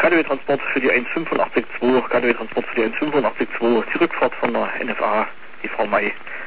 KDW-Transport für die 185-2, KDW-Transport für die 185-2, die Rückfahrt von der NFA, die Frau May.